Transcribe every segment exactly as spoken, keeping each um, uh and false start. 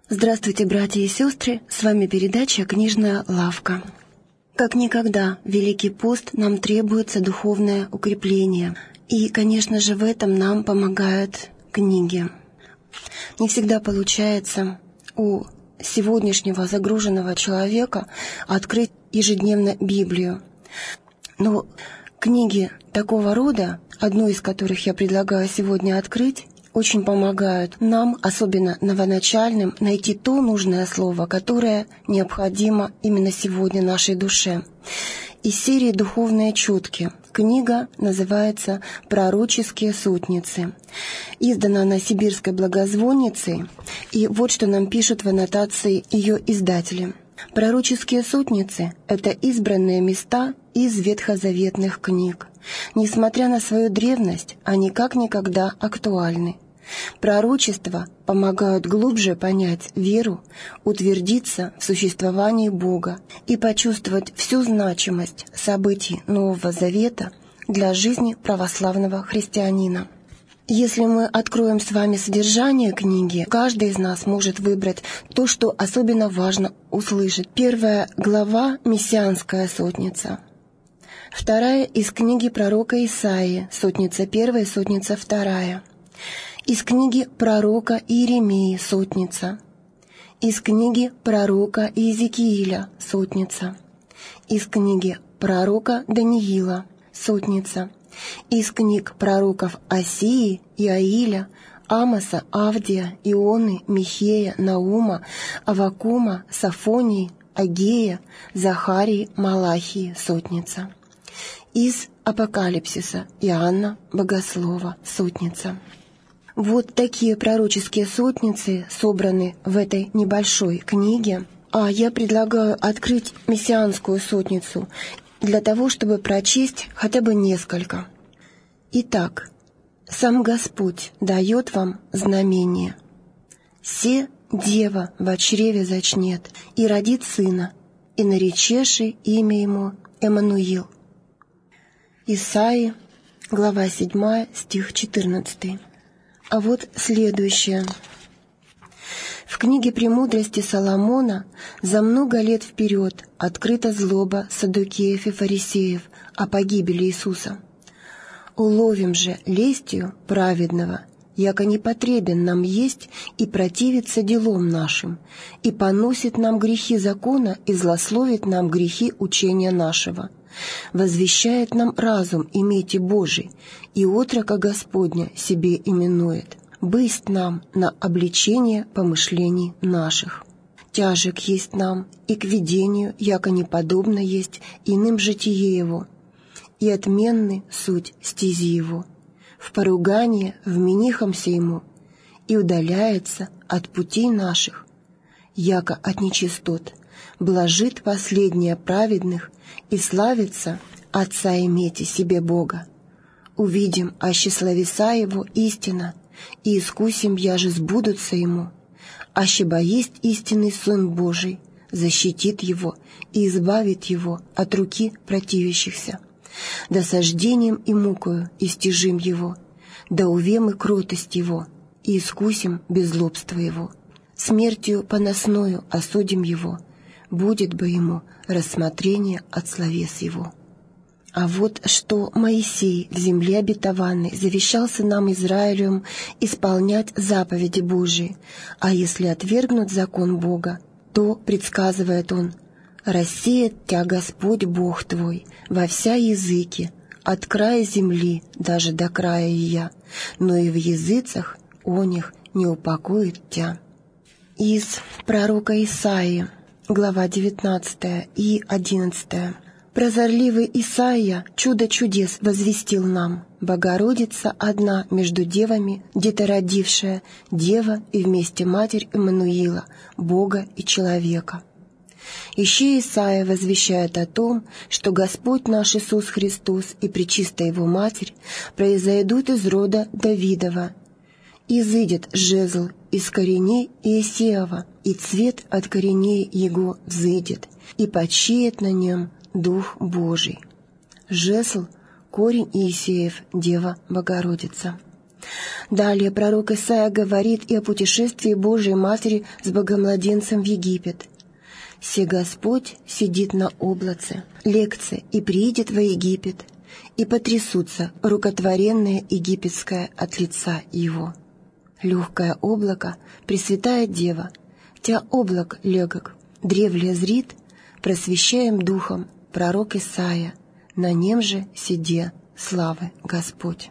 Здравствуйте, братья и сестры! С вами передача «Книжная лавка». Как никогда, в Великий пост нам требуется духовное укрепление. И, конечно же, в этом нам помогают книги. Не всегда получается у сегодняшнего загруженного человека открыть ежедневно Библию. Но книги такого рода, одну из которых я предлагаю сегодня открыть, очень помогают нам, особенно новоначальным, найти то нужное слово, которое необходимо именно сегодня нашей душе. Из серии «Духовные чутки» книга называется «Пророческие сутницы». Издана она Сибирской благозвонницей, и вот что нам пишут в аннотации ее издатели. Пророческие сутницы — это избранные места из ветхозаветных книг. Несмотря на свою древность, они как никогда актуальны. Пророчества помогают глубже понять веру, утвердиться в существовании Бога и почувствовать всю значимость событий Нового Завета для жизни православного христианина. Если мы откроем с вами содержание книги, каждый из нас может выбрать то, что особенно важно услышать. Первая глава — «Мессианская сотница». Вторая — из книги пророка Исаии, сотница первая, сотница вторая. Из книги пророка Иеремии, сотница. Из книги пророка Иезекииля, сотница. Из книги пророка Даниила, сотница. Из книг пророков Осии, Иаиля, Амоса, Авдия, Ионы, Михея, Наума, Аввакума, Софонии, Агея, Захарии, Малахии, сотница. Из Апокалипсиса Иоанна Богослова, сотница. Вот такие пророческие сотницы собраны в этой небольшой книге. А я предлагаю открыть мессианскую сотницу для того, чтобы прочесть хотя бы несколько. Итак, «Сам Господь дает вам знамение. Се дева во чреве зачнет, и родит сына, и наречеши имя ему Эммануил». Исаии, глава седьмая, стих четырнадцатый. А вот следующее. В книге «Премудрости Соломона» за много лет вперед открыта злоба саддукеев и фарисеев о погибели Иисуса. «Уловим же лестью праведного, яко не потребен нам есть и противится делом нашим, и поносит нам грехи закона и злословит нам грехи учения нашего. Возвещает нам разум имейте Божий, и отрока Господня себе именует. Бысть нам на обличение помышлений наших. Тяжек есть нам, и к видению, яко неподобно есть иным житие его, и отменны суть стези его. В поругание вменихомся ему, и удаляется от путей наших, яко от нечистот. Блажит последнее праведных, и славится Отца имейте себе Бога. Увидим, аще словеса его истина, и искусим, яже сбудутся ему. Аще боесть истинный Сын Божий, защитит его и избавит его от руки противящихся. Да сождением и мукою истяжим его, да увем и кротость его, и искусим беззлобство его. Смертью поносною осудим его, будет бы ему рассмотрение от словес его». А вот что Моисей в земле обетованной завещал сынам Израилевым исполнять заповеди Божии, а если отвергнут закон Бога, то, предсказывает он, «рассеет тя Господь Бог твой во вся языки, от края земли даже до края ее, но и в языцах о них не упокоит тя». Из пророка Исаии, глава девятнадцатая и одиннадцатая. «Прозорливый Исаия чудо чудес возвестил нам. Богородица одна между девами, детородившая, дева и вместе матерь Эммануила, Бога и человека». Еще Исаия возвещает о том, что Господь наш Иисус Христос и пречистая Его Матерь произойдут из рода Давидова. «Изыдет жезл из кореней Иесеева, и цвет от кореней его взыдет, и почиет на нем Дух Божий». Жезл — корень Иисеев, Дева Богородица. Далее пророк Исаия говорит и о путешествии Божией Матери с Богомладенцем в Египет. «Се Господь сидит на облаце, лекце, и приидет во Египет, и потрясутся рукотворенное египетское от лица его. Легкое облако, Пресвятая Дева, тя облак легок, древле зрит, просвещаем духом пророк Исаия, на нем же сиде славы Господь».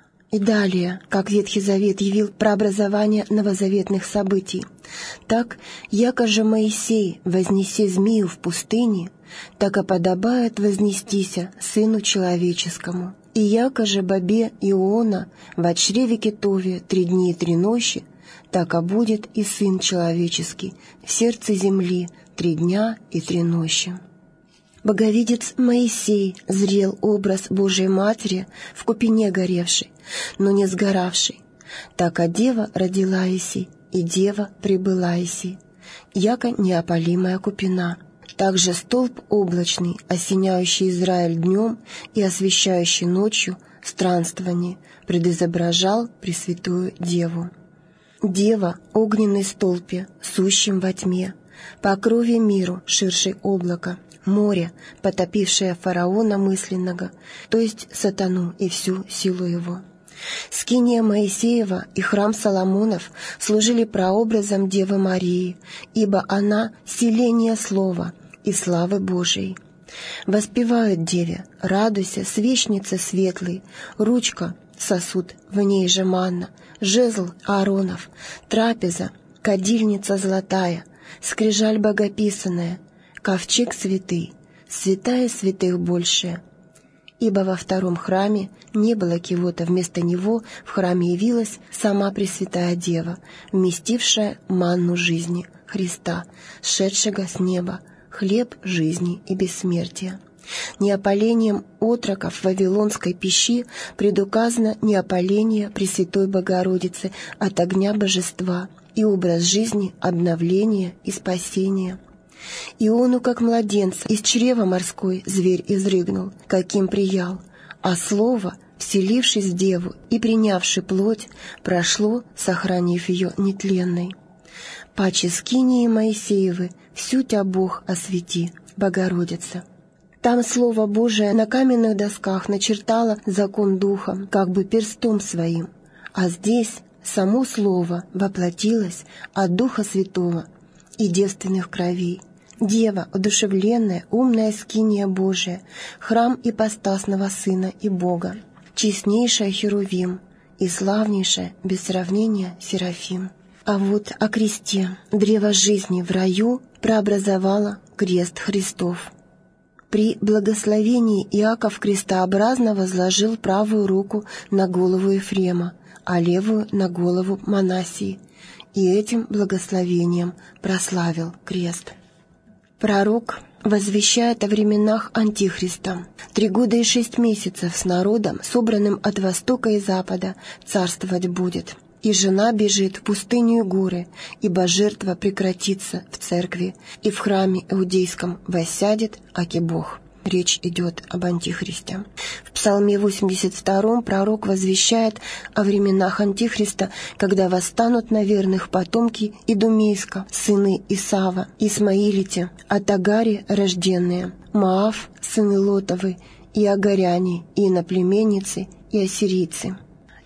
И далее, как Ветхий Завет явил прообразование новозаветных событий, так, яко же Моисей вознеси змею в пустыне, так и подобает вознестися Сыну Человеческому. И яко же бабе Иона во чреве китове три дни и три ночи, так и будет и Сын Человеческий в сердце земли три дня и три ночи. Боговидец Моисей зрел образ Божией Матери в купине горевшей, но не сгоравшей. Так а дева родила Иси, и дева прибыла Иси, яко неопалимая купина. Также столб облачный, осеняющий Израиль днем и освещающий ночью странствование, предизображал Пресвятую Деву. Дева — огненный столпе, сущим во тьме, по крови миру ширшей облака, море, потопившее фараона мысленного, то есть сатану и всю силу его. Скиния Моисеева и храм Соломонов служили прообразом Девы Марии, ибо она — селение слова и славы Божией. Воспевают Деве: радуйся, свечница светлый, ручка — сосуд, в ней же манна, жезл Ааронов, трапеза, кадильница золотая, скрижаль богописанная, ковчег святый, святая святых большая. Ибо во втором храме не было кего-то, вместо него в храме явилась сама Пресвятая Дева, вместившая манну жизни Христа, сшедшего с неба, хлеб жизни и бессмертия. Неопалением отроков Вавилонской пищи предуказано неопаление Пресвятой Богородицы от огня божества и образ жизни обновления и спасения. Иону, как младенца, из чрева морской зверь изрыгнул, каким приял, а слово, вселившись в деву и принявши плоть, прошло, сохранив ее нетленной. Паче скинии Моисеевы, всю тя Бог освети, Богородица. Там Слово Божие на каменных досках начертало закон духом, как бы перстом своим, а здесь само Слово воплотилось от Духа Святого и девственных кровей. Дева, одушевленная, умная скиния Божия, храм ипостасного Сына и Бога, честнейшая Херувим и славнейшая, без сравнения, Серафим. А вот о кресте, древо жизни в раю, прообразовало крест Христов. При благословении Иаков крестообразно возложил правую руку на голову Ефрема, а левую — на голову Манассии, и этим благословением прославил крест. Пророк возвещает о временах Антихриста. Три года и шесть месяцев с народом, собранным от востока и запада, царствовать будет. И жена бежит в пустыню и горы, ибо жертва прекратится в церкви, и в храме иудейском воссядет аки Бог. Речь идет об Антихристе. В Псалме восемьдесят втором пророк возвещает о временах Антихриста, когда восстанут на верных потомки Идумейска, сыны Исава, Исмаилите, от Агари рожденные, Моав, сыны Лотовы, и агаряне, и иноплеменницы, и ассирийцы.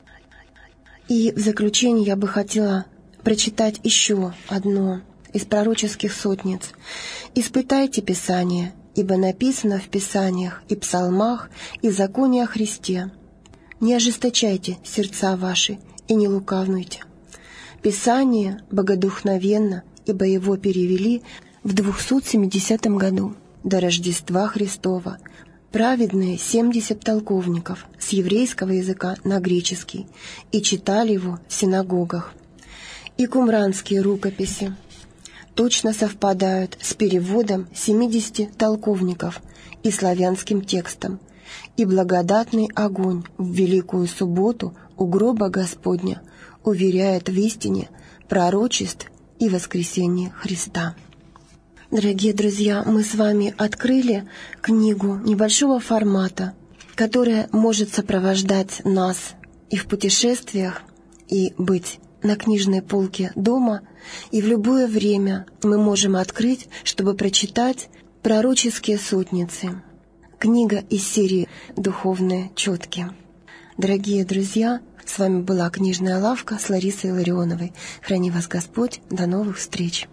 И в заключение я бы хотела прочитать еще одно из пророческих сотниц. «Испытайте Писание, ибо написано в Писаниях и псалмах и законе о Христе. Не ожесточайте сердца ваши и не лукавнуйте». Писание богодухновенно, ибо его перевели в двухсот семидесятом году, до Рождества Христова, праведные семьдесят толковников с еврейского языка на греческий, и читали его в синагогах. И кумранские рукописи точно совпадают с переводом семидесяти толковников и славянским текстом, и благодатный огонь в Великую Субботу у гроба Господня уверяет в истине пророчеств и воскресения Христа. Дорогие друзья, мы с вами открыли книгу небольшого формата, которая может сопровождать нас и в путешествиях, и быть на книжной полке дома, и в любое время мы можем открыть, чтобы прочитать пророческие сутницы. Книга из серии «Духовные четки». Дорогие друзья, с вами была книжная лавка с Ларисой Илларионовой. Храни вас Господь. До новых встреч!